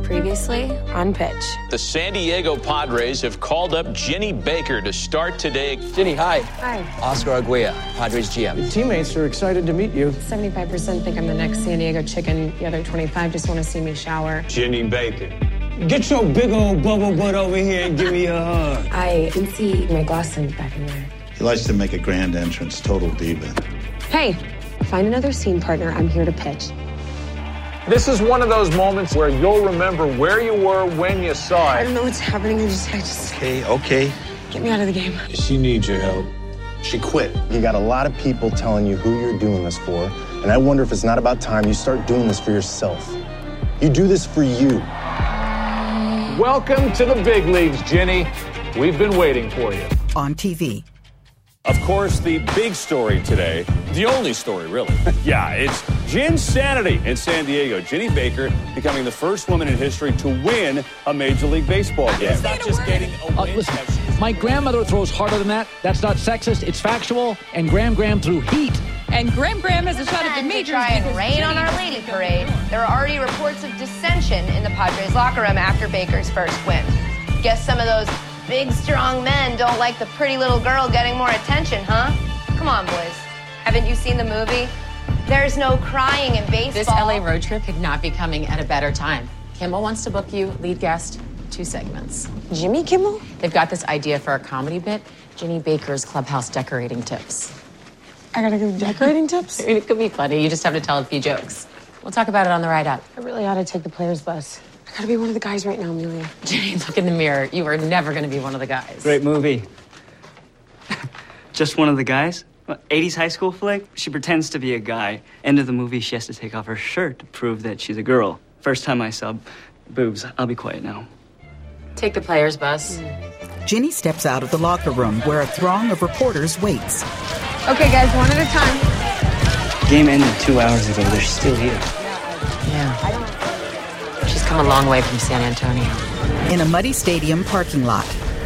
Previously on Pitch. The San Diego Padres have called up Jenny Baker to start today. Jenny, hi. Hi. Oscar Aguirre, Padres GM. Your teammates are excited to meet you. 75% think I'm the next San Diego chicken. The other 25 just want to see me shower. Jenny Baker. Get your big old bubble butt over here and give me a hug. I can see my Glosson back in there. He likes to make a grand entrance, total diva. Hey, find another scene partner. I'm here to pitch. This is one of those moments where you'll remember where you were when you saw I it. don't know what's happening. I just Okay. get me out of the game. She needs your help. She quit. You got a lot of people telling you who you're doing this for, and I wonder if it's not about time you start doing this for yourself. You do this for you. Welcome to the big leagues, Jenny. We've been waiting for you. On TV. Of course, the big story today, the only story, really. Yeah, it's Ginsanity in San Diego. Jenny Baker becoming the first woman in history to win a Major League Baseball game. It's not just getting a win. Listen, my grandmother throws harder than that. That's not sexist. It's factual. And Graham threw heat. And Graham has a shot at the majors. Try and rain on our lady parade. There are already reports of dissension in the Padres locker room after Baker's first win. Guess some of those big, strong men don't like the pretty little girl getting more attention, huh? Come on, boys. Haven't you seen the movie? There's no crying in baseball. This LA road trip could not be coming at a better time. Kimmel wants to book you, lead guest, 2 segments. Jimmy Kimmel? They've got this idea for a comedy bit, Jenny Baker's clubhouse decorating tips. I gotta give decorating tips? I mean, it could be funny. You just have to tell a few jokes. We'll talk about it on the ride up. I really ought to take the players bus. I gotta be one of the guys right now, Amelia. Jenny, look in the mirror. You are never going to be one of the guys. Great movie. Just one of the guys? 80s high school flick? She pretends to be a guy. End of the movie, she has to take off her shirt to prove that she's a girl. First time I saw boobs. I'll be quiet now. Take the players bus. Ginny steps out of the locker room where a throng of reporters waits. Okay, guys, one at a time. Game ended 2 hours ago. They're still here. Yeah. She's come a long way from San Antonio. In a muddy stadium parking lot.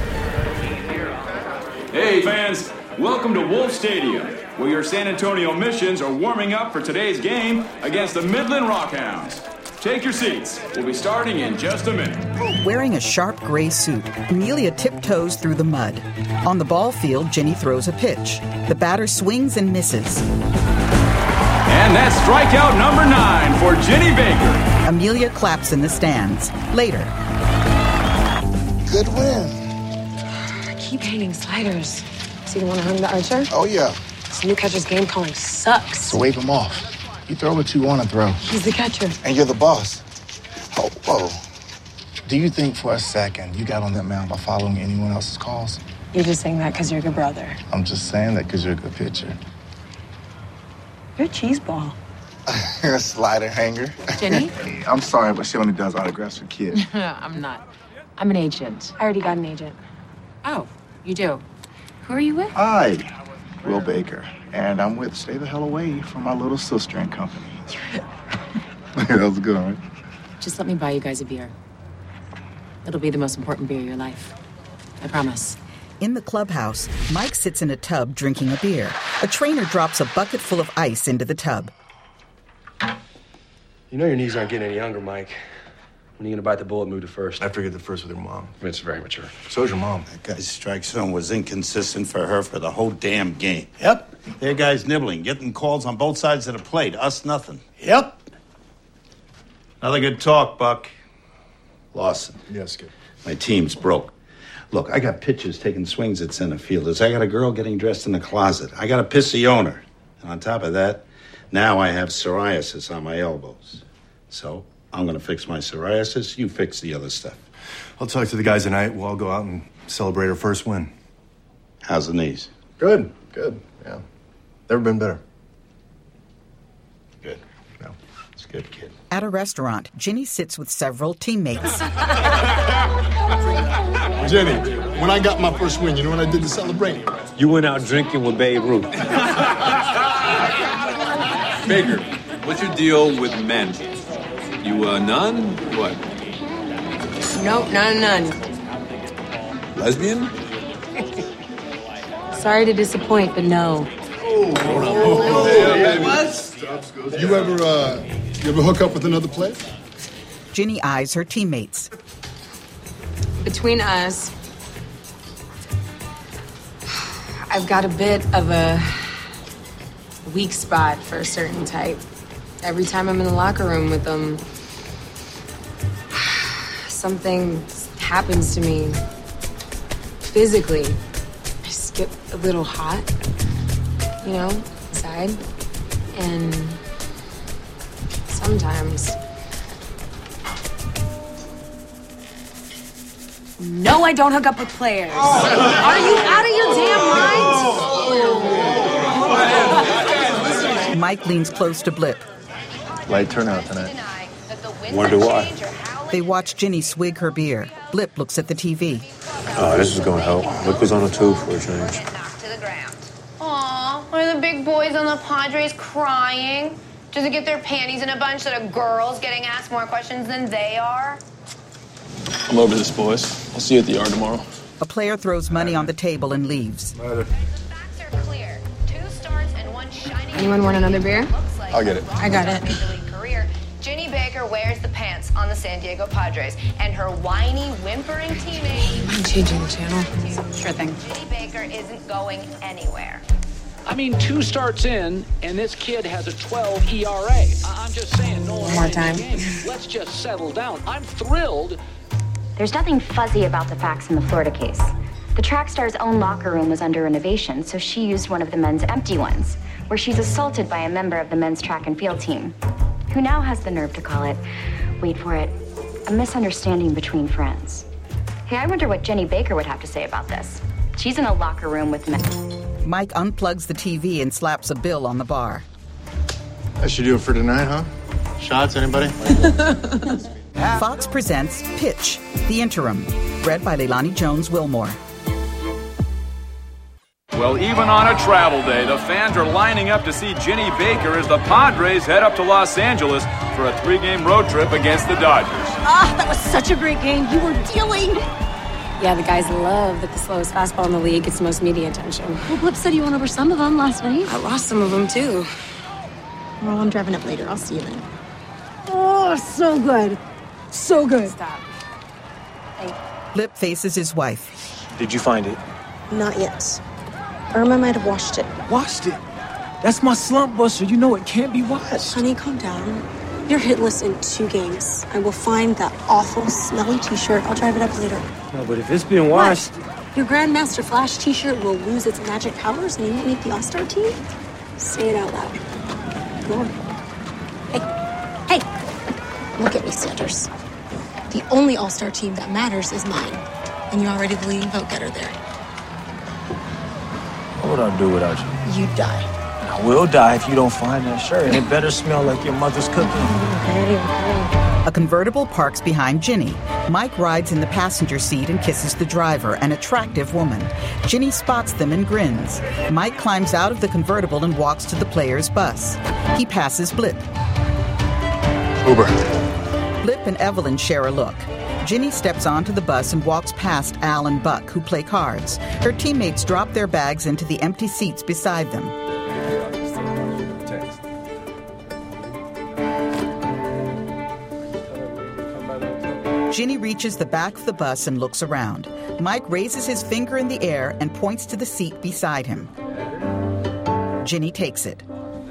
Hey, fans. Welcome to Wolf Stadium, where your San Antonio Missions are warming up for today's game against the Midland Rockhounds. Take your seats. We'll be starting in just a minute. Wearing a sharp gray suit, Amelia tiptoes through the mud. On the ball field, Jenny throws a pitch. The batter swings and misses. And that's strikeout number 9 for Jenny Baker. Amelia claps in the stands. Later. Good win. I keep hating sliders. So you want to hang the Archer? Oh, yeah. This new catcher's game calling sucks. So wave him off. You throw what you want to throw. He's the catcher. And you're the boss. Oh, whoa. Do you think for a second you got on that mound by following anyone else's calls? You're just saying that because you're a good brother. I'm just saying that because you're a good pitcher. You're a cheese ball. Slider hanger. Jenny? Hey, I'm sorry, but she only does autographs for kids. I'm not. I'm an agent. I already got an agent. Oh, you do? Who are you with? Hi, Will Baker. And I'm with Stay the Hell Away from my little sister and company. That was good, right? Just let me buy you guys a beer. It'll be the most important beer of your life. I promise. In the clubhouse, Mike sits in a tub drinking a beer. A trainer drops a bucket full of ice into the tub. You know your knees aren't getting any younger, Mike. When are you going to bite the bullet and move to first? I figured the first with your mom. It's very mature. So's your mom. That guy's strike zone was inconsistent for her for the whole damn game. Yep. Their guy's nibbling, getting calls on both sides of the plate. Us, nothing. Yep. Another good talk, Buck. Lawson. Yes, kid. My team's broke. Look, I got pitchers taking swings at center fielders. I got a girl getting dressed in the closet. I got a pissy owner. And on top of that, now I have psoriasis on my elbows. So I'm going to fix my psoriasis. You fix the other stuff. I'll talk to the guys tonight. We'll all go out and celebrate our first win. How's the knees? Good. Yeah. Never been better. Good. No, it's good, kid. At a restaurant, Ginny sits with several teammates. Jenny, when I got my first win, you know what I did to celebrate it? You went out drinking with Babe Ruth. Baker, what's your deal with men? You a nun? What? Nope, not a nun. Lesbian? Sorry to disappoint, but no. What? You ever hook up with another player? Ginny eyes her teammates. Between us, I've got a bit of a weak spot for a certain type. Every time I'm in the locker room with them, something happens to me physically. I just get a little hot, you know, inside. And sometimes... No, I don't hook up with players. Are you out of your damn mind? Mike leans close to Blip. Light turnout tonight. Wonder why. They watch Ginny swig her beer. Blip looks at the TV. Oh, this is going to help. Look who's on the tube for a change. Aw, are the big boys on the Padres crying? Does it get their panties in a bunch that a girl's getting asked more questions than they are? I'm over this, boys. I'll see you at the yard tomorrow. A player throws money on the table and leaves. Anyone want another beer? I'll get it. I got it. Career. Ginny Baker wears the pants on the San Diego Padres, and her whiny, whimpering teammate... I'm changing the channel. Sure thing. Ginny Baker isn't going anywhere. I mean, 2 starts in, and this kid has a 12 ERA. I'm just saying, no one more time. Let's just settle down. I'm thrilled. There's nothing fuzzy about the facts in the Florida case. The track star's own locker room was under renovation, so she used one of the men's empty ones, where she's assaulted by a member of the men's track and field team, who now has the nerve to call it, wait for it, a misunderstanding between friends. Hey, I wonder what Ginny Baker would have to say about this. She's in a locker room with men. Mike unplugs the TV and slaps a bill on the bar. That should do it for tonight, huh? Shots, anybody? Fox presents Pitch, The Interim, read by Leilani Jones-Wilmore. Well, even on a travel day, the fans are lining up to see Ginny Baker as the Padres head up to Los Angeles for a 3-game road trip against the Dodgers. Ah, that was such a great game. You were dealing. Yeah, the guys love that the slowest fastball in the league gets the most media attention. Well, Blip said you went over some of them last night. I lost some of them, too. Well, I'm driving up later. I'll see you then. Oh, so good. So good. Stop. Hey. Blip faces his wife. Did you find it? Not yet. Irma might have washed it. Washed it? That's my slump buster. You know it can't be washed. Honey, calm down. You're hitless in 2 games. I will find that awful, smelly t-shirt. I'll drive it up later. No, but if it's been washed... What? Your Grandmaster Flash t-shirt will lose its magic powers and you won't make the All-Star team? Say it out loud. Go on. Hey. Look at me, Sanders. The only All-Star team that matters is mine. And you're already the leading vote-getter there. What would I do without you? You die. I will die if you don't find that shirt. And it better smell like your mother's cooking. Okay. A convertible parks behind Ginny. Mike rides in the passenger seat and kisses the driver, an attractive woman. Ginny spots them and grins. Mike climbs out of the convertible and walks to the player's bus. He passes Blip. Uber. Blip and Evelyn share a look. Ginny steps onto the bus and walks past Al and Buck, who play cards. Her teammates drop their bags into the empty seats beside them. Ginny reaches the back of the bus and looks around. Mike raises his finger in the air and points to the seat beside him. Ginny takes it.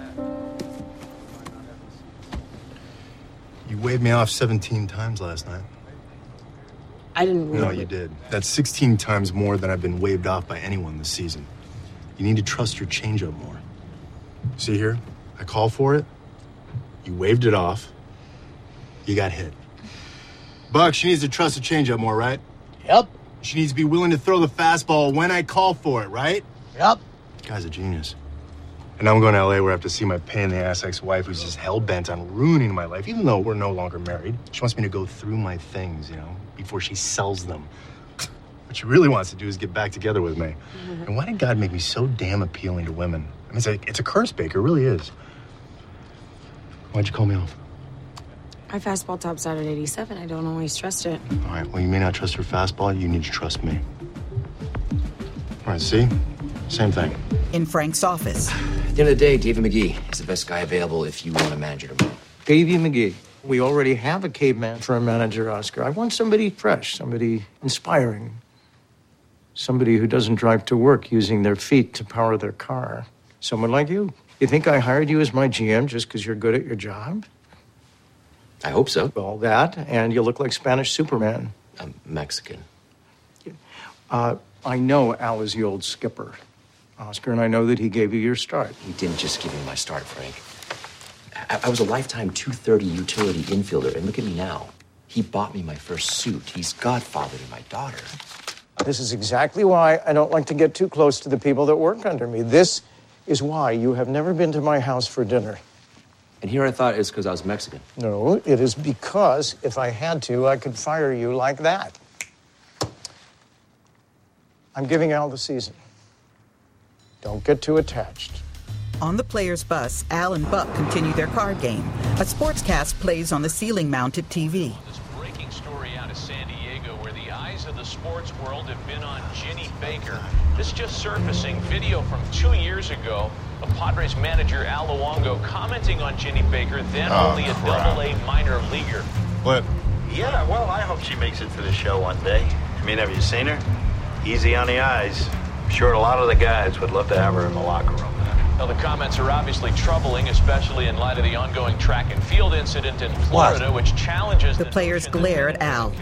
You waved me off 17 times last night. I didn't... No, you did. That's 16 times more than I've been waved off by anyone this season. You need to trust your changeup more. See here? I call for it. You waved it off. You got hit. Buck, she needs to trust the changeup more, right? Yep. She needs to be willing to throw the fastball when I call for it, right? Yep. Guy's a genius. And now I'm going to LA where I have to see my pain-in-the-ass ex-wife who's just hell-bent on ruining my life, even though we're no longer married. She wants me to go through my things, you know, before she sells them. What she really wants to do is get back together with me. Mm-hmm. And why did God make me so damn appealing to women? I mean, it's a curse, Baker, it really is. Why'd you call me off? My fastball tops out at 87. I don't always trust it. All right, well, you may not trust her fastball. You need to trust me. All right, see? Same thing. In Frank's office. At the end of the day, David McGee is the best guy available if you want a manager tomorrow. David McGee. We already have a caveman for a manager, Oscar. I want somebody fresh, somebody inspiring. Somebody who doesn't drive to work using their feet to power their car. Someone like you. You think I hired you as my GM just because you're good at your job? I hope so. All that, and you look like Spanish Superman. I'm Mexican. I know Al is the old skipper, Oscar, and I know that he gave you your start. He didn't just give me my start, Frank. I was a lifetime 230 utility infielder, and look at me now. He bought me my first suit. He's godfather to my daughter. This is exactly why I don't like to get too close to the people that work under me. This is why you have never been to my house for dinner. And here I thought it's because I was Mexican. No, it is because if I had to, I could fire you like that. I'm giving Al the season. Don't get too attached. On the players' bus, Al and Buck continue their card game. A sportscast plays on the ceiling-mounted TV. This breaking story out of San Diego where the eyes of the sports world have been on Ginny Baker. This just surfacing video from 2 years ago of Padres manager Al Luongo commenting on Ginny Baker, then only a Double-A minor leaguer. What? Yeah, well, I hope she makes it to the show one day. I mean, have you seen her? Easy on the eyes. I'm sure a lot of the guys would love to have her in the locker room. Now, the comments are obviously troubling, especially in light of the ongoing track and field incident in Florida, which challenges the players glare at Al.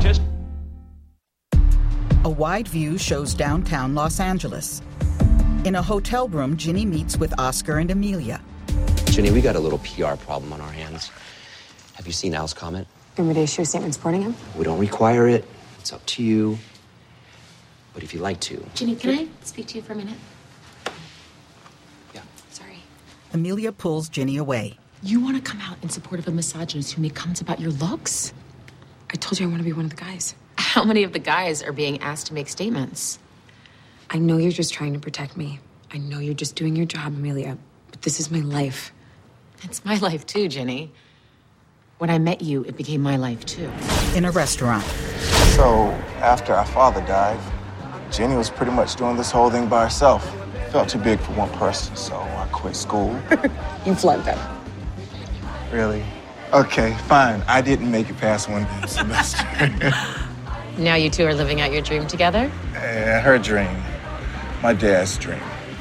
A wide view shows downtown Los Angeles. In a hotel room, Ginny meets with Oscar and Amelia. Ginny, we got a little PR problem on our hands. Have you seen Al's comment? Want me to issue a statement supporting him? We don't require it. It's up to you. But if you'd like to. Ginny, can I speak to you for a minute? Yeah. Sorry. Amelia pulls Ginny away. You want to come out in support of a misogynist who made comments about your looks? I told you I want to be one of the guys. How many of the guys are being asked to make statements? I know you're just trying to protect me. I know you're just doing your job, Amelia. But this is my life. It's my life too, Ginny. When I met you, it became my life too. In a restaurant. So, after our father died, Ginny was pretty much doing this whole thing by herself. Felt too big for one person, so I quit school. You flunked out. Really? Okay, fine. I didn't make it past one damn semester. Now you two are living out your dream together? Her dream. My dad's dream.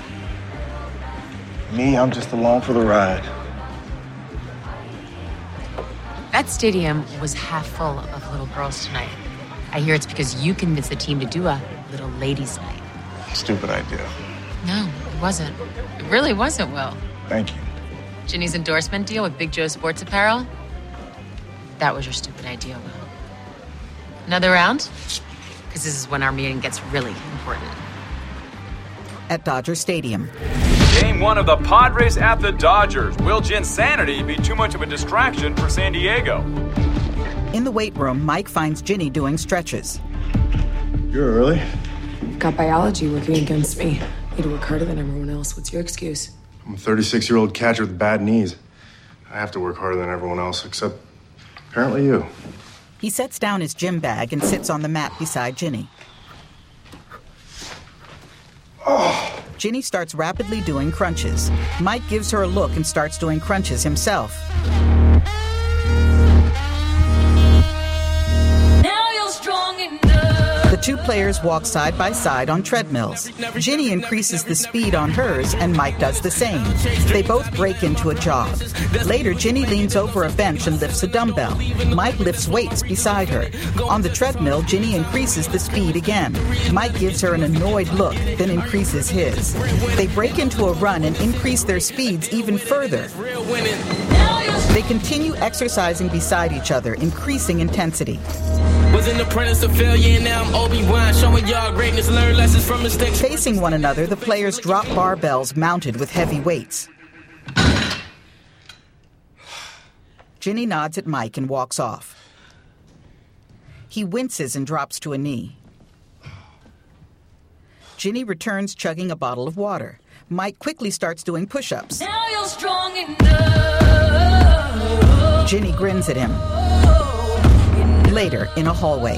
Me, I'm just along for the ride. That stadium was half full of little girls tonight. I hear it's because you convinced the team to do a little ladies' night. Stupid idea. No, it wasn't. It really wasn't, Will. Thank you. Ginny's endorsement deal with Big Joe Sports Apparel? That was your stupid idea, Will. Another round? Because this is when our meeting gets really important. At Dodger Stadium. Game one of the Padres at the Dodgers. Will Jinsanity be too much of a distraction for San Diego? In the weight room, Mike finds Ginny doing stretches. You're early. Got biology working against me. Need to work harder than everyone else. What's your excuse? I'm a 36-year-old catcher with bad knees. I have to work harder than everyone else, except apparently you. He sets down his gym bag and sits on the mat beside Ginny. Oh. Ginny starts rapidly doing crunches. Mike gives her a look and starts doing crunches himself. The two players walk side by side on treadmills. Ginny increases the speed on hers, and Mike does the same. They both break into a jog. Later, Ginny leans over a bench and lifts a dumbbell. Mike lifts weights beside her. On the treadmill, Ginny increases the speed again. Mike gives her an annoyed look, then increases his. They break into a run and increase their speeds even further. They continue exercising beside each other, increasing intensity. Was an apprentice of failure, and now I'm Obi-Wan, showing y'all greatness, learn lessons from mistakes. Facing one another, the players drop barbells mounted with heavy weights. Ginny nods at Mike and walks off. He winces and drops to a knee. Ginny returns chugging a bottle of water. Mike quickly starts doing push-ups. Now you're strong enough. Ginny grins at him. Later, in a hallway.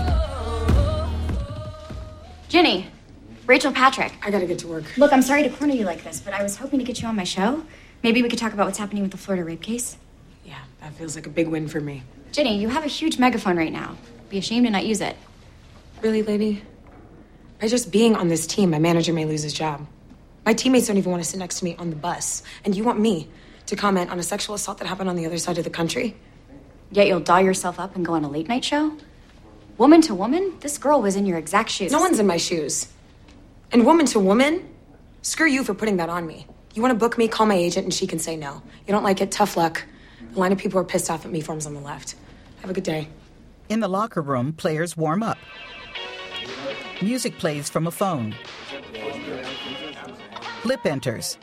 Ginny, Rachel Patrick. I gotta get to work. Look, I'm sorry to corner you like this, but I was hoping to get you on my show. Maybe we could talk about what's happening with the Florida rape case. Yeah, That feels like a big win for me. Ginny, you have a huge megaphone right now. Be ashamed to not use it. Really, lady? By just being on this team, my manager may lose his job. My teammates don't even want to sit next to me on the bus. And you want me to comment on a sexual assault that happened on the other side of the country? Yet you'll doll yourself up and go on a late night show? Woman to woman, this girl was in your exact shoes. No one's in my shoes. And woman to woman, screw you for putting that on me. You want to book me, call my agent, and she can say no. You don't like it, tough luck. The line of people who are pissed off at me forms on the left. Have a good day. In the locker room, players warm up. Music plays from a phone. Lip enters.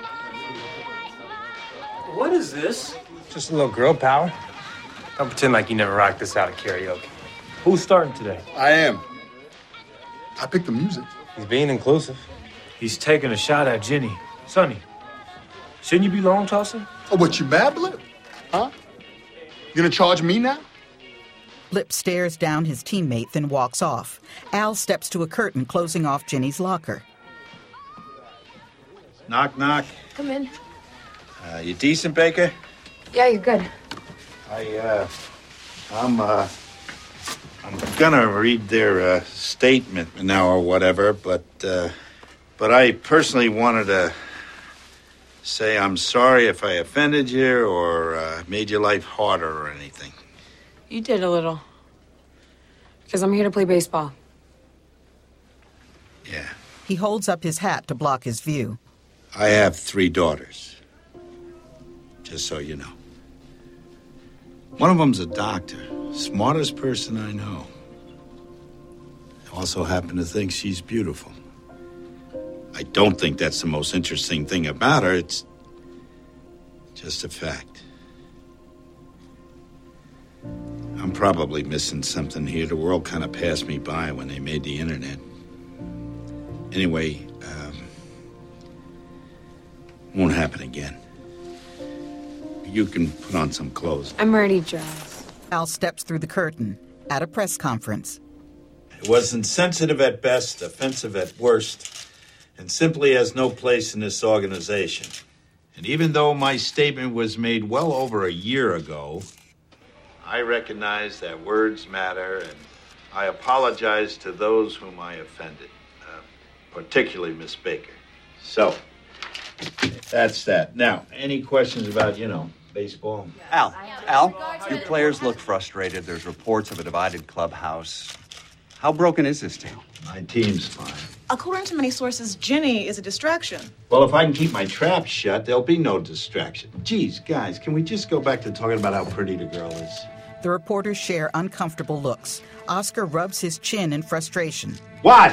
What is this? Just a little girl power. Don't pretend like you never rocked this out at karaoke. Who's starting today? I am. I picked the music. He's being inclusive. He's taking a shot at Ginny. Sonny, shouldn't you be long tossing? Oh, what, you mad, Blip? Huh? You gonna charge me now? Blip stares down his teammate, then walks off. Al steps to a curtain, closing off Ginny's locker. Knock, knock. Come in. You decent, Baker? Yeah, you're good. I'm gonna read their statement now or whatever, but I personally wanted to say I'm sorry if I offended you or made your life harder or anything. You did a little. Because I'm here to play baseball. Yeah. He holds up his hat to block his view. I have 3 daughters. Just so you know. One of them's a doctor. Smartest person I know. I also happen to think she's beautiful. I don't think that's the most interesting thing about her. It's just a fact. I'm probably missing something here. The world kind of passed me by when they made the internet. Anyway, won't happen again. You can put on some clothes. I'm ready, Giles. Al steps through the curtain at a press conference. It was insensitive at best, offensive at worst, and simply has no place in this organization. And even though my statement was made well over a year ago, I recognize that words matter, and I apologize to those whom I offended, particularly Miss Baker. So, that's that. Now, any questions about, baseball? Al, your players look frustrated. There's reports of a divided clubhouse. How broken is this team? My team's fine. According to many sources, Ginny is a distraction. Well, if I can keep my trap shut, there'll be no distraction. Geez, guys, can we just go back to talking about how pretty the girl is? The reporters share uncomfortable looks. Oscar rubs his chin in frustration. What?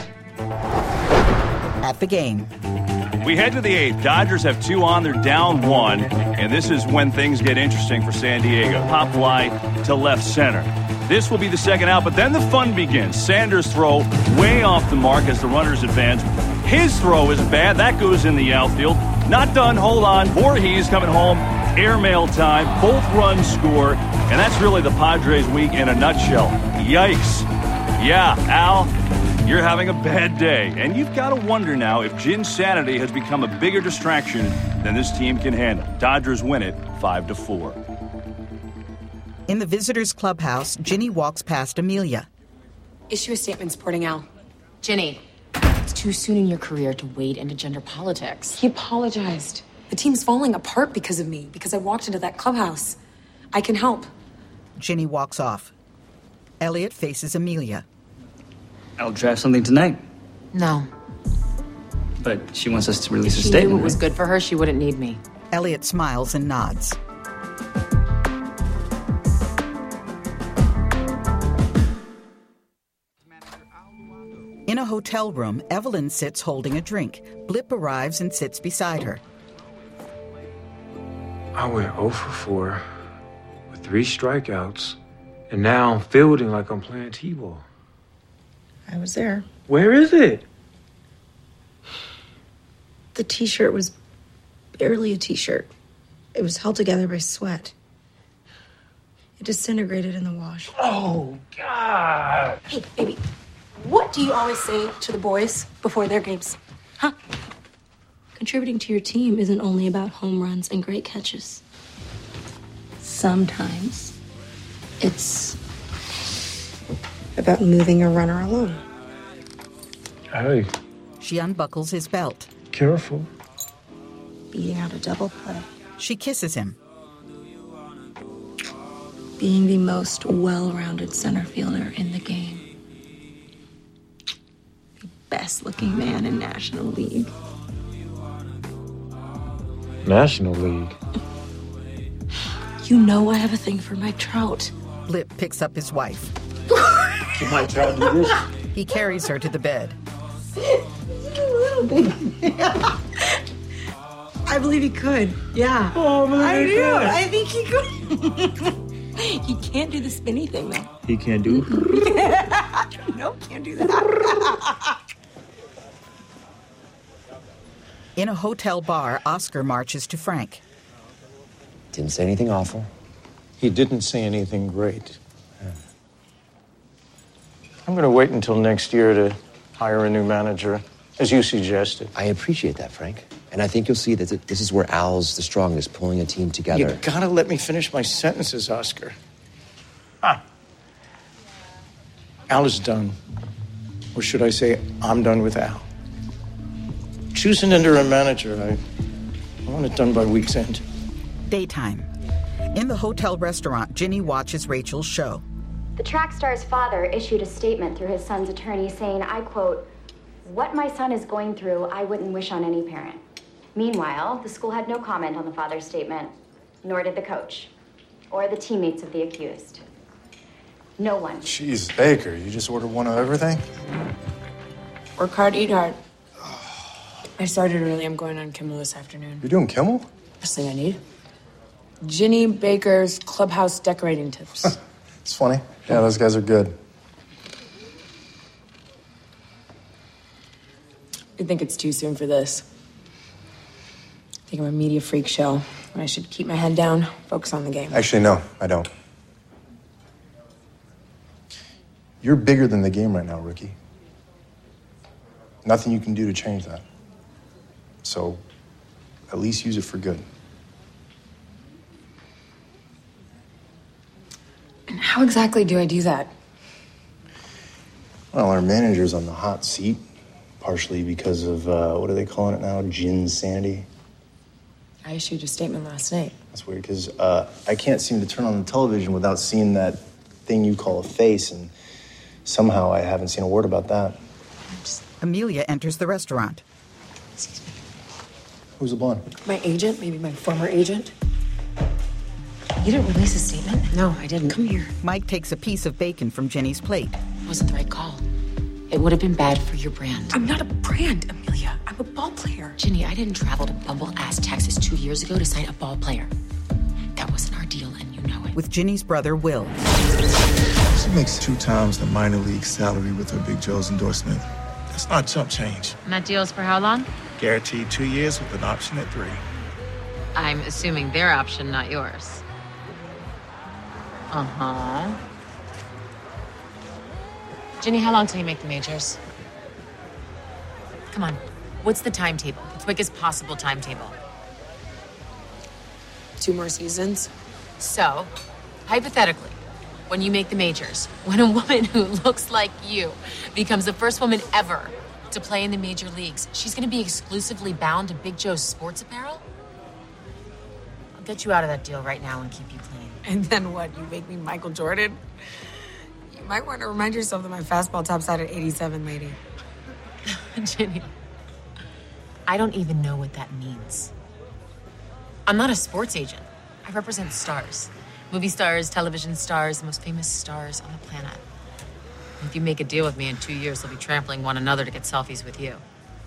At the game. We head to the 8th. Dodgers have 2 on. They're down 1. And this is when things get interesting for San Diego. Pop fly to left center. This will be the second out, but then the fun begins. Sanders' throw way off the mark as the runners advance. His throw is bad. That goes in the outfield. Not done. Hold on. Voorhees coming home. Airmail time. Both runs score. And that's really the Padres' week in a nutshell. Yikes. Yeah, Al, you're having a bad day. And you've got to wonder now if Ginsanity has become a bigger distraction than this team can handle. Dodgers win it 5-4. In the visitors' clubhouse, Ginny walks past Amelia. Issue a statement supporting Al. Ginny, it's too soon in your career to wade into gender politics. He apologized. The team's falling apart because of me, because I walked into that clubhouse. I can help. Ginny walks off. Elliot faces Amelia. I'll draft something tonight. No. But she wants us to release a She statement. knew it was right? good for her. She wouldn't need me. Elliot smiles and nods. In a hotel room, Evelyn sits holding a drink. Blip arrives and sits beside her. I went 0 for 4 with 3 strikeouts, and now I'm fielding like I'm playing T-ball. I was there. Where is it? The t-shirt was barely a t-shirt. It was held together by sweat. It disintegrated in the wash. Oh, God. Hey, baby, what do you always say to the boys before their games? Huh? Contributing to your team isn't only about home runs and great catches. sometimes it's about moving a runner alone. Hey, She unbuckles his belt. careful. Beating out a double play. She kisses him. Being the most well-rounded center fielder in the game. The best-looking man in National League. National League. You know I have a thing for Mike Trout. Lip picks up his wife. Can Mike Trout do this? He carries her to the bed. I believe he could. Yeah. Oh, I he do. could. I think he could. He can't do the spinny thing, though. He can't do it. Nope, can't do that. In a hotel bar, Oscar marches to Frank. Didn't say anything awful. He didn't say anything great. I'm going to wait until next year to hire a new manager, as you suggested. I appreciate that, Frank. And I think you'll see that this is where Al's the strongest, pulling a team together. You gotta let me finish my sentences, Oscar. Al is done. Or should I say, I'm done with Al. Choosing under a manager, I want it done by week's end. Daytime. In the hotel restaurant, Ginny watches Rachel's show. The track star's father issued a statement through his son's attorney saying, I quote, "What my son is going through, I wouldn't wish on any parent." Meanwhile, the school had no comment on the father's statement, nor did the coach, or the teammates of the accused. No one. Jeez, Baker, you just ordered one of everything? Work hard, eat hard. I started early. I'm going on Kimmel this afternoon. You're doing Kimmel? Best thing I need. Ginny Baker's clubhouse decorating tips. It's funny. Yeah, those guys are good. I think it's too soon for this. I think I'm a media freak show, and I should keep my head down, focus on the game. Actually, no, I don't. You're bigger than the game right now, rookie. Nothing you can do to change that. So, at least use it for good. And how exactly do I do that? Well, our manager's on the hot seat, partially because of, what are they calling it now? Ginsanity? I issued a statement last night. That's weird, because I can't seem to turn on the television without seeing that thing you call a face, and somehow I haven't seen a word about that. Amelia enters the restaurant. Who's the blonde? My agent, maybe my former agent. You didn't release a statement? No, I didn't. Come here. Mike takes a piece of bacon from Ginny's plate. It wasn't the right call. It would have been bad for your brand. I'm not a brand, Amelia. I'm a ball player. Ginny, I didn't travel to bumble-ass Texas 2 years ago to sign a ball player. That wasn't our deal, and you know it. With Ginny's brother, Will. She makes 2 times the minor league salary with her Big Joe's endorsement. That's not chump change. And that deal's for how long? Guaranteed 2 years with an option at 3. I'm assuming their option, not yours. Uh-huh. Ginny, how long till you make the majors? Come on. What's the timetable? The quickest possible timetable. 2 more seasons. So, hypothetically, when you make the majors, when a woman who looks like you becomes the first woman ever to play in the major leagues, she's going to be exclusively bound to Big Joe's sports apparel? I'll get you out of that deal right now and keep you clean. And then what? You make me Michael Jordan? You might want to remind yourself that my fastball tops out at 87, lady. Ginny, I don't even know what that means. I'm not a sports agent. I represent stars. Movie stars, television stars, the most famous stars on the planet. If you make a deal with me in 2 years, they'll be trampling one another to get selfies with you.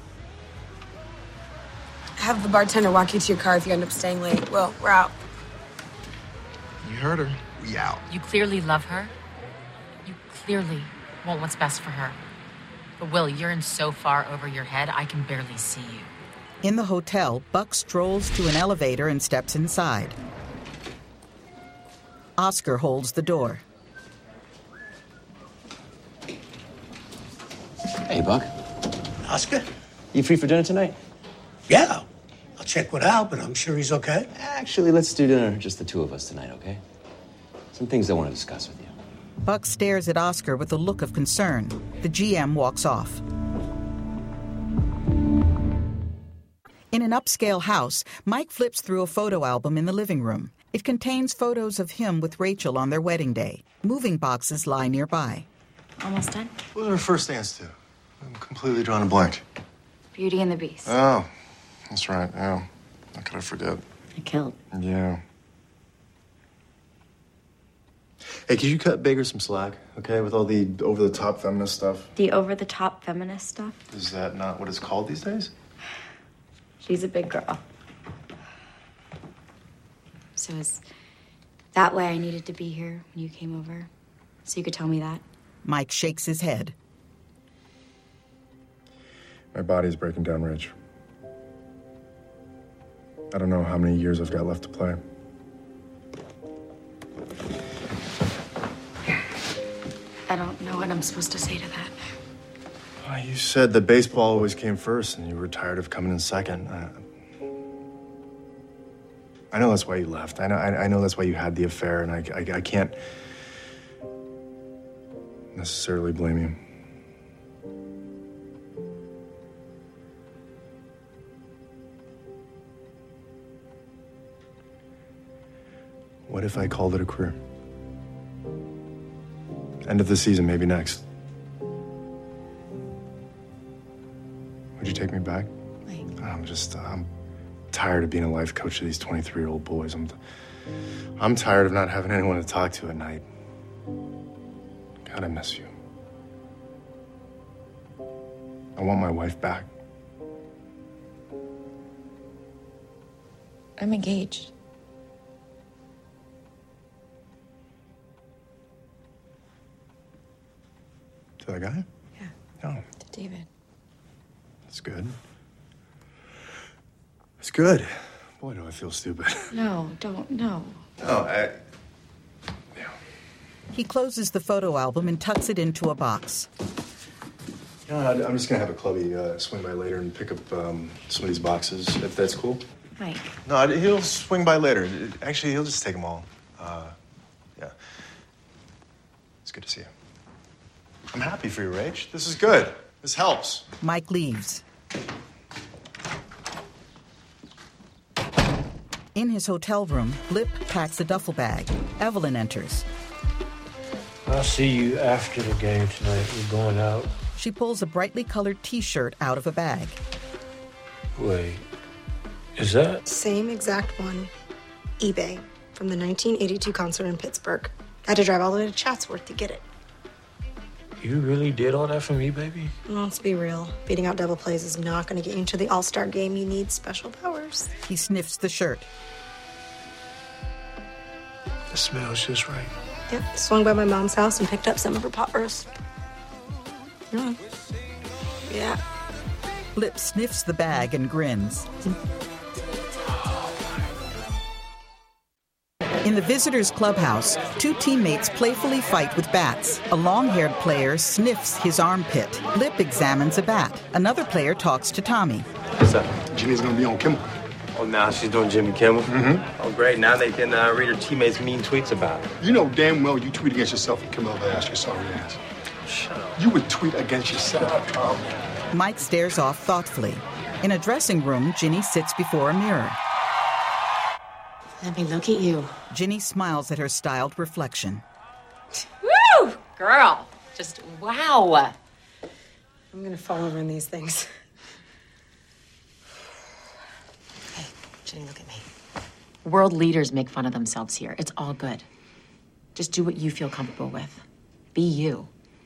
Have the bartender walk you to your car if you end up staying late. Will, we're out. You heard her. We out. You clearly love her. You clearly want what's best for her. But Will, you're in so far over your head, I can barely see you. In the hotel, Buck strolls to an elevator and steps inside. Oscar holds the door. Hey, Buck. Oscar, you free for dinner tonight? Yeah. check with Al, but I'm sure he's okay. Actually, let's do dinner, just the two of us tonight, okay? Some things I want to discuss with you. Buck stares at Oscar with a look of concern. The GM walks off. In an upscale house, Mike flips through a photo album in the living room. It contains photos of him with Rachel on their wedding day. Moving boxes lie nearby. Almost done? What was our first dance to? I'm completely drawn a blank. Beauty and the Beast. Oh, that's right, yeah. How could I forget? I killed. Yeah. Hey, could you cut Baker some slack, okay, with all the over-the-top feminist stuff? The over-the-top feminist stuff? Is that not what it's called these days? She's a big girl. So is that why I needed to be here when you came over? So you could tell me that? Mike shakes his head. My body's breaking down, Rich. I don't know how many years I've got left to play. I don't know what I'm supposed to say to that. You said that baseball always came first and you were tired of coming in second. I know that's why you left. I know that's why you had the affair, and I can't necessarily blame you. What if I called it a career? End of the season, maybe next. Would you take me back? I'm tired of being a life coach to these 23-year-old boys. I'm tired of not having anyone to talk to at night. God, I miss you. I want my wife back. I'm engaged. To that guy? Yeah. Oh, To David. that's good. It's good. Boy, do I feel stupid. No, don't. No. No, He closes the photo album and tucks it into a box. You know, I'm just gonna have a clubby swing by later and pick up some of these boxes, if that's cool. Mike. No, he'll swing by later. Actually, he'll just take them all. Yeah. It's good to see you. I'm happy for you, Rach. This is good. This helps. Mike leaves. In his hotel room, Blip packs a duffel bag. Evelyn enters. I'll see you after the game tonight. We're going out. She pulls a brightly colored T-shirt out of a bag. Wait, is that? Same exact one. eBay. From the 1982 concert in Pittsburgh. I had to drive all the way to Chatsworth to get it. You really did all that for me, baby? Well, let's be real. Beating out double plays is not going to get you into the All-Star game. You need special powers. He sniffs the shirt. It smells just right. Yep, swung by my mom's house and picked up some of her pot roast. Yeah. Blip sniffs the bag and grins. In the visitors' clubhouse, two teammates playfully fight with bats. A long-haired player sniffs his armpit. Blip examines a bat. Another player talks to Tommy. What's up? Ginny's gonna be on Kimmel. Oh, now she's doing Jimmy Kimmel? Mm-hmm. Oh, great. Now they can read her teammates' mean tweets about her. You know damn well you tweet against yourself and Kimmel will ask your sorry ass. Shut up. You would tweet against yourself. Mike stares off thoughtfully. In a dressing room, Ginny sits before a mirror. Let me look at you. Ginny smiles at her styled reflection. Woo! Girl, just wow. I'm gonna fall over in these things. Hey, Ginny, look at me. World leaders make fun of themselves here. It's all good. Just do what you feel comfortable with. Be you.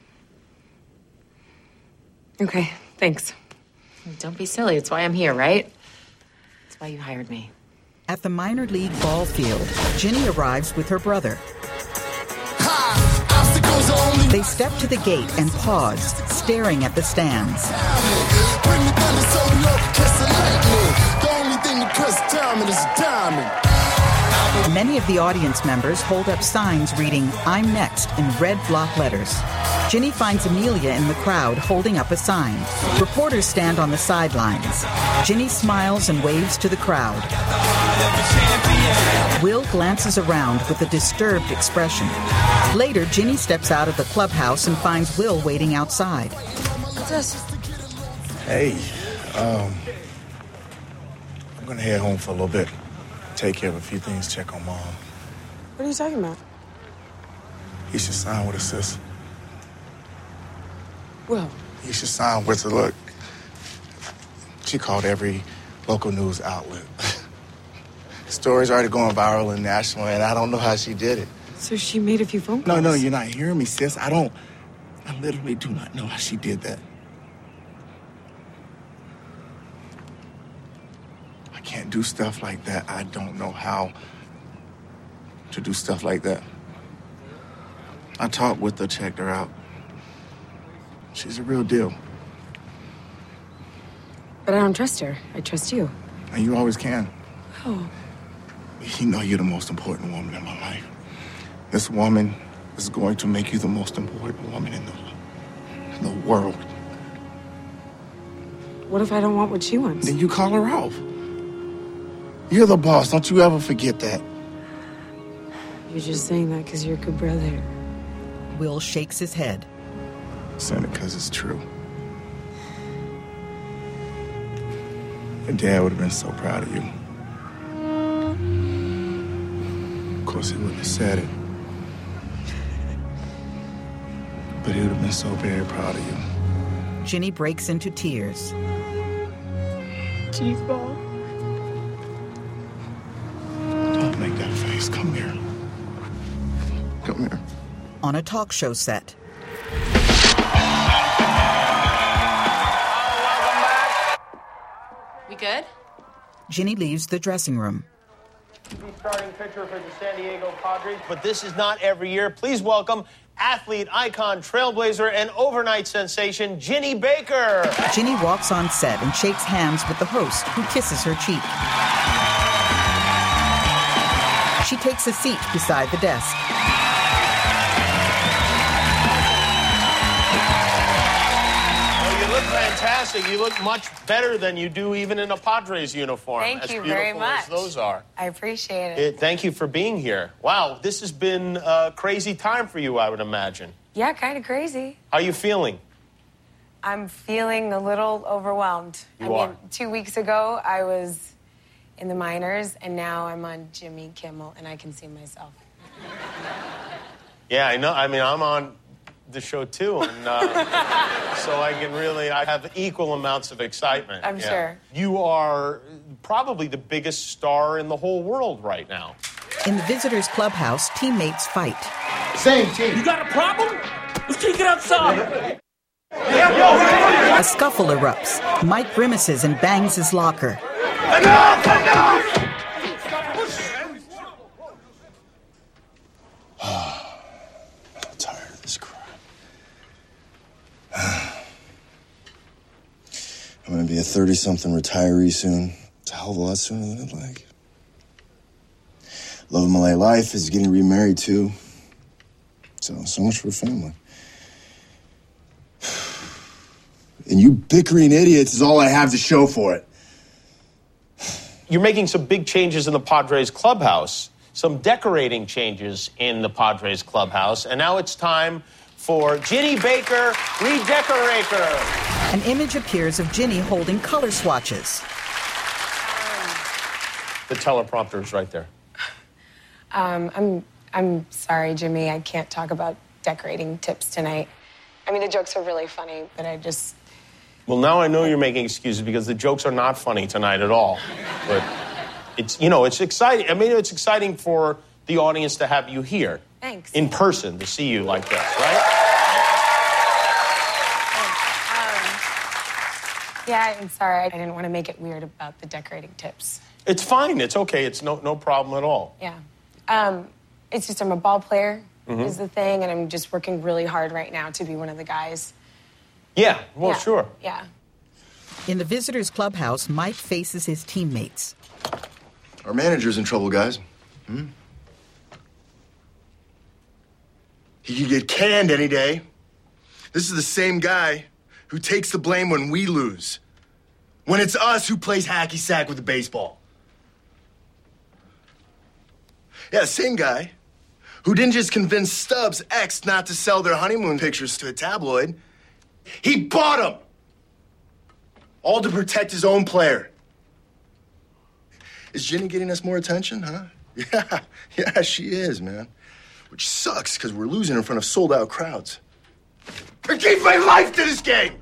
Okay, thanks. Don't be silly. It's why I'm here, right? It's why you hired me. At the minor league ball field, Ginny arrives with her brother. They step to the gate and pause, staring at the stands. The only thing that cuts time is a diamond. Many of the audience members hold up signs reading, "I'm next," in red block letters. Ginny finds Amelia in the crowd holding up a sign. Reporters stand on the sidelines. Ginny smiles and waves to the crowd. Will glances around with a disturbed expression. Later, Ginny steps out of the clubhouse and finds Will waiting outside. What's this? Hey, I'm gonna head home for a little bit. Take care of a few things, check on Mom. What are you talking about? He should sign with her, sis. Will. He should sign with her. Look, she called every local news outlet. Story's already going viral and national, and I don't know how she did it. So she made a few phone calls? No, you're not hearing me, sis. I literally do not know how she did that. I can't do stuff like that. I don't know how to do stuff like that. I talked with her, checked her out. She's a real deal. But I don't trust her. I trust you. And you always can. Oh. You know you're the most important woman in my life. This woman is going to make you the most important woman in the world. What if I don't want what she wants? Then you call her off. You're the boss. Don't you ever forget that. You're just saying that because you're a good brother. Will shakes his head. Saying it because it's true. Your dad would have been so proud of you. Of course, he wouldn't have said it. But he would have been so very proud of you. Ginny breaks into tears. Jeez, Mom. Don't make that face. Come here. Come here. On a talk show set. We good? Ginny leaves the dressing room. Starting pitcher for the San Diego Padres, but this is not every year. Please welcome athlete, icon, trailblazer, and overnight sensation, Ginny Baker. Ginny walks on set and shakes hands with the host, who kisses her cheek. She takes a seat beside the desk. Fantastic. You look much better than you do even in a Padres uniform. Thank you very much. As those are. I appreciate it. Thank you for being here. Wow, this has been a crazy time for you, I would imagine. Yeah, kind of crazy. How are you feeling? I'm feeling a little overwhelmed. I mean, 2 weeks ago, I was in the minors, and now I'm on Jimmy Kimmel, and I can see myself. Yeah, I know. I mean, I'm on the show too, and so I have equal amounts of excitement. I'm sure. You are probably the biggest star in the whole world right now. In the visitors' clubhouse, teammates fight. Same team. You got a problem? Let's take it outside. A scuffle erupts. Mike grimaces and bangs his locker. Enough! I'm tired of this crap. I'm gonna be a 30-something retiree soon. It's a hell of a lot sooner than I'd like. Love of my life is getting remarried too. So much for a family. And you bickering idiots is all I have to show for it. You're making some big changes in the Padres clubhouse, some decorating changes in the Padres clubhouse, and now it's time for Ginny Baker, Redecorator. An image appears of Ginny holding color swatches. The teleprompter is right there. I'm sorry, Jimmy. I can't talk about decorating tips tonight. I mean, the jokes are really funny, but I just... Well, now I know you're making excuses because the jokes are not funny tonight at all. But it's exciting. I mean, it's exciting for the audience to have you here. Thanks. In person, to see you like this, right? Yeah, I'm sorry. I didn't want to make it weird about the decorating tips. It's fine. It's okay. It's no problem at all. Yeah. It's just I'm a ball player is the thing, and I'm just working really hard right now to be one of the guys. Yeah, well, sure. Yeah. In the visitors' clubhouse, Mike faces his teammates. Our manager's in trouble, guys. He could get canned any day. This is the same guy who takes the blame when we lose. When it's us who plays hacky sack with the baseball. Yeah, same guy who didn't just convince Stubbs' ex not to sell their honeymoon pictures to a tabloid. He bought them! All to protect his own player. Is Ginny getting us more attention, huh? Yeah, she is, man. Which sucks, because we're losing in front of sold-out crowds. I gave my life to this game!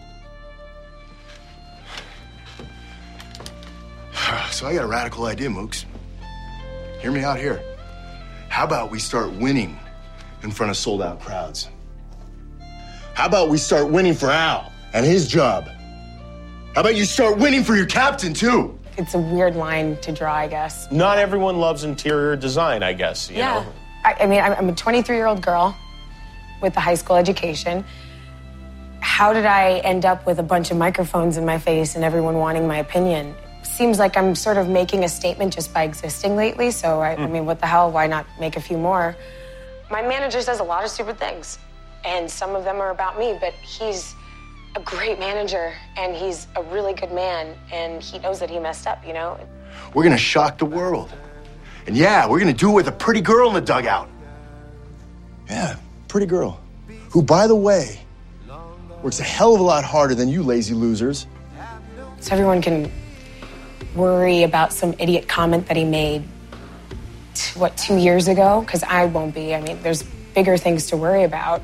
So I got a radical idea, Mooks. Hear me out here. How about we start winning in front of sold-out crowds? How about we start winning for Al and his job? How about you start winning for your captain, too? It's a weird line to draw, I guess. Not everyone loves interior design, I guess. You know? I mean, I'm a 23-year-old girl with a high school education. How did I end up with a bunch of microphones in my face and everyone wanting my opinion? Seems like I'm sort of making a statement just by existing lately, so I mean, what the hell, why not make a few more? My manager says a lot of stupid things, and some of them are about me, but he's a great manager, and he's a really good man, and he knows that he messed up, you know? We're gonna shock the world. And yeah, we're gonna do it with a pretty girl in the dugout. Yeah, pretty girl. Who, by the way, works a hell of a lot harder than you lazy losers. So everyone can worry about some idiot comment that he made, 2 years ago? Because I won't be. I mean, there's bigger things to worry about.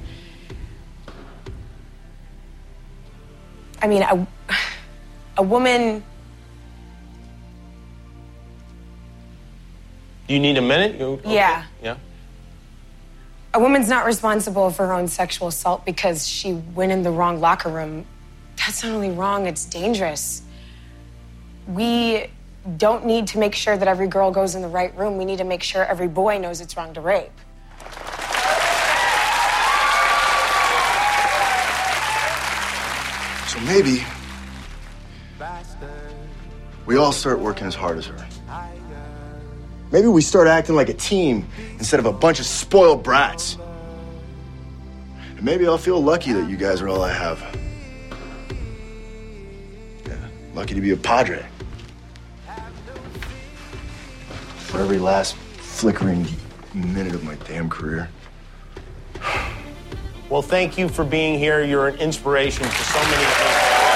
I mean, a woman... You need a minute? Okay. Yeah. Yeah. A woman's not responsible for her own sexual assault because she went in the wrong locker room. That's not only wrong, it's dangerous. We don't need to make sure that every girl goes in the right room. We need to make sure every boy knows it's wrong to rape. So maybe we all start working as hard as her. Maybe we start acting like a team instead of a bunch of spoiled brats. And maybe I'll feel lucky that you guys are all I have. Yeah, lucky to be a Padre. For every last flickering minute of my damn career. Well, thank you for being here. You're an inspiration to so many people.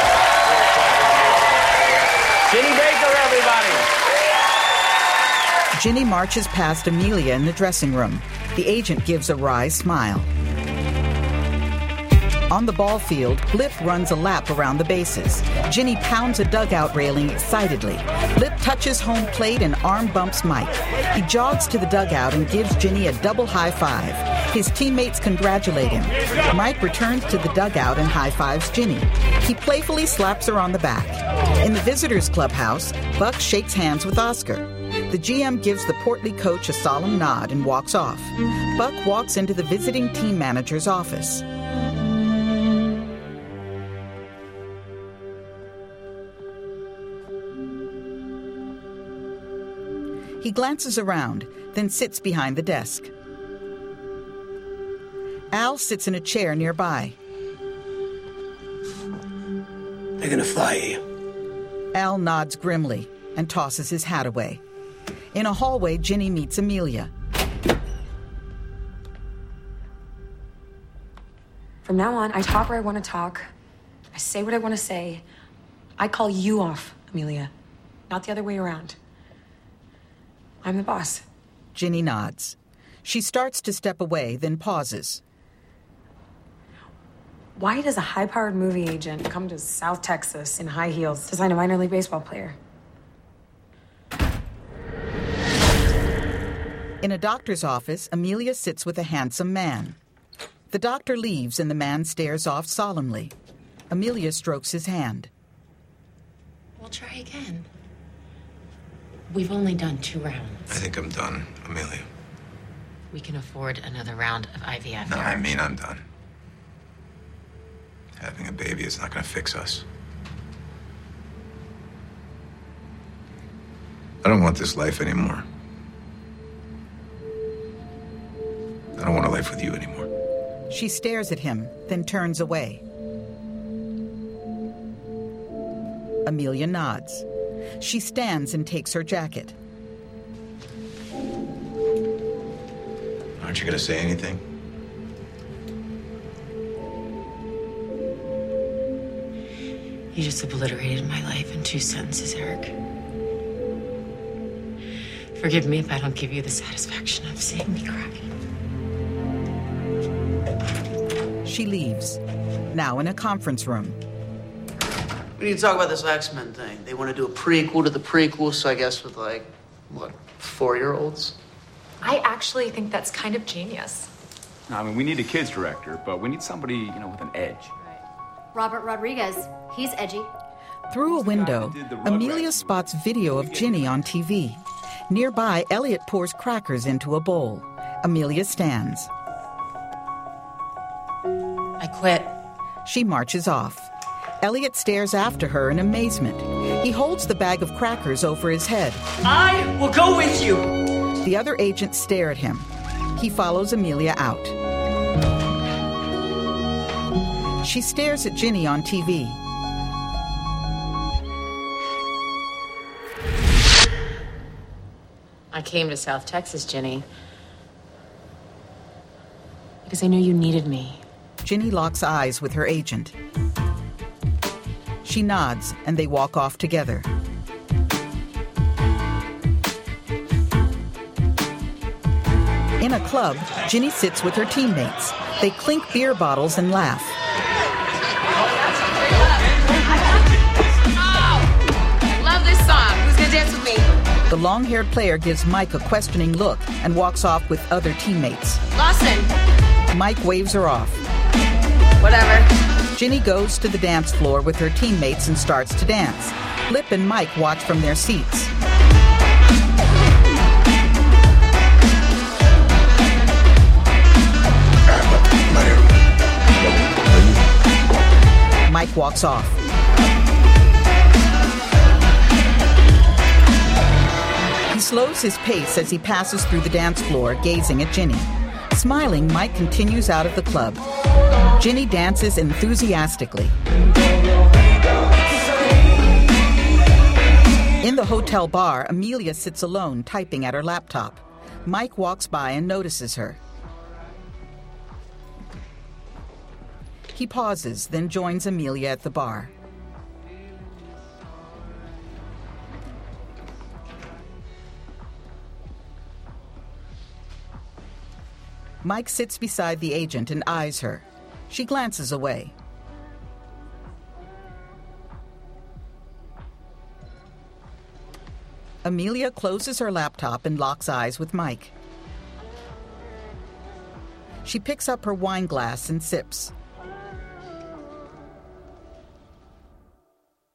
Ginny Baker, everybody. Ginny marches past Amelia in the dressing room. The agent gives a wry smile. On the ball field, Blip runs a lap around the bases. Ginny pounds a dugout railing excitedly. Blip touches home plate and arm bumps Mike. He jogs to the dugout and gives Ginny a double high five. His teammates congratulate him. Mike returns to the dugout and high-fives Ginny. He playfully slaps her on the back. In the visitors' clubhouse, Buck shakes hands with Oscar. The GM gives the portly coach a solemn nod and walks off. Buck walks into the visiting team manager's office. He glances around, then sits behind the desk. Al sits in a chair nearby. They're gonna fire you. Al nods grimly and tosses his hat away. In a hallway, Ginny meets Amelia. From now on, I talk where I want to talk. I say what I want to say. I call you off, Amelia, not the other way around. I'm the boss. Ginny nods. She starts to step away, then pauses. Why does a high-powered movie agent come to South Texas in high heels to sign a minor league baseball player? In a doctor's office, Amelia sits with a handsome man. The doctor leaves and the man stares off solemnly. Amelia strokes his hand. We'll try again. We've only done 2 rounds. I think I'm done, Amelia. We can afford another round of IVF. No, I mean I'm done. Having a baby is not going to fix us. I don't want this life anymore. safe with you anymore. She stares at him, then turns away. Amelia nods. She stands and takes her jacket. Aren't you going to say anything? You just obliterated my life in 2 sentences, Eric. Forgive me if I don't give you the satisfaction of seeing me cry. She leaves, now in a conference room. We need to talk about this X-Men thing. They want to do a prequel to the prequel, so I guess with, like, what, 4-year-olds? I actually think that's kind of genius. No, I mean, we need a kids director, but we need somebody, with an edge. Robert Rodriguez. He's edgy. Through a window, Amelia spots video of Ginny on TV. Nearby, Elliot pours crackers into a bowl. Amelia stands. I quit. She marches off. Elliot stares after her in amazement. He holds the bag of crackers over his head. I will go with you. The other agents stare at him. He follows Amelia out. She stares at Ginny on TV. I came to South Texas, Ginny, because I knew you needed me. Ginny locks eyes with her agent. She nods, and they walk off together. In a club, Ginny sits with her teammates. They clink beer bottles and laugh. I love this song. Who's gonna dance with me? The long-haired player gives Mike a questioning look and walks off with other teammates. Lawson. Mike waves her off. Whatever. Ginny goes to the dance floor with her teammates and starts to dance. Lip and Mike watch from their seats. Mike walks off. He slows his pace as he passes through the dance floor, gazing at Ginny. Smiling, Mike continues out of the club. Ginny dances enthusiastically. In the hotel bar, Amelia sits alone, typing at her laptop. Mike walks by and notices her. He pauses, then joins Amelia at the bar. Mike sits beside the agent and eyes her. She glances away. Amelia closes her laptop and locks eyes with Mike. She picks up her wine glass and sips.